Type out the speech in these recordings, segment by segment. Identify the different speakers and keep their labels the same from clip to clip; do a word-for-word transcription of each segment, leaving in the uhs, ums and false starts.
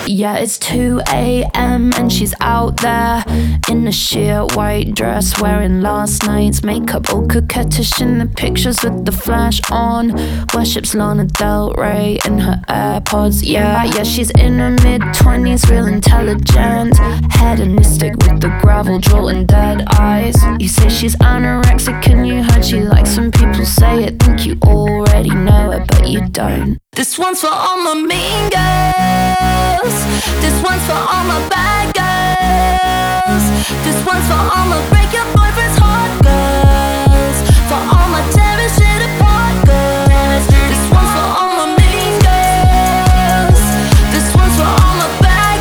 Speaker 1: Yeah, it's two a m and she's out there in a sheer white dress, wearing last night's makeup, all coquettish in the pictures with the flash on. Worships Lana Del Rey in her AirPods. Yeah, yeah, she's in her mid-twenties, real intelligent, hedonistic with the gravel jaw and dead eyes. You say she's anorexic and you heard she likes when people say it. Think you already know it, but you don't. This one's for all my mean girls. This one's for all my bad girls. This one's for all my break your boyfriend's heart girls. For all my tear and shit apart girls. This one's for all my mean girls. This one's for all my bad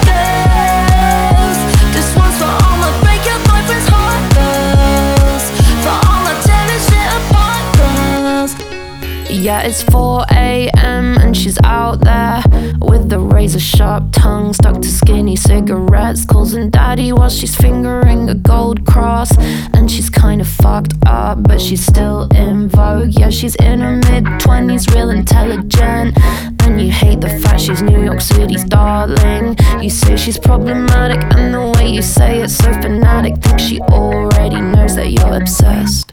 Speaker 1: girls. This one's for all my break your boyfriend's heart girls. For all my tear and shit apart girls. Yeah, it's four a m and she's out there with the razor sharp tongue stuck to skinny cigarettes, causing daddy while she's fingering a gold cross. And she's kind of fucked up, but she's still in vogue. Yeah, she's in her mid-twenties, real intelligent, and you hate the fact she's New York City's darling. You say she's problematic, and the way you say it's so fanatic. Think she already knows that you're obsessed.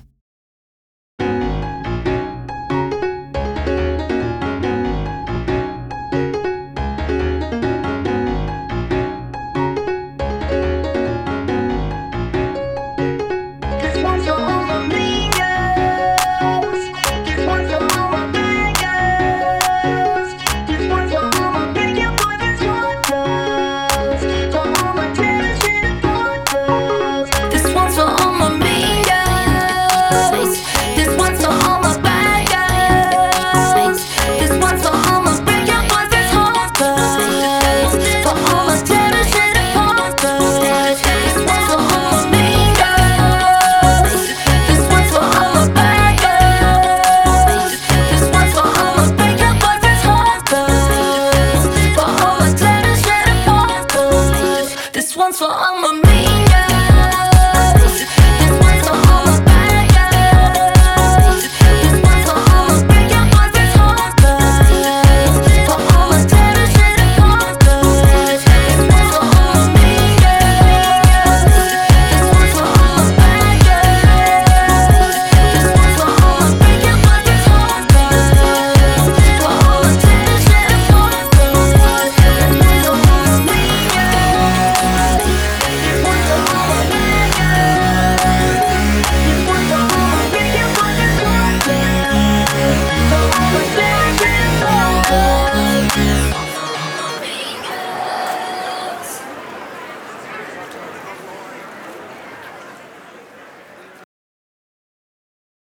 Speaker 2: For all my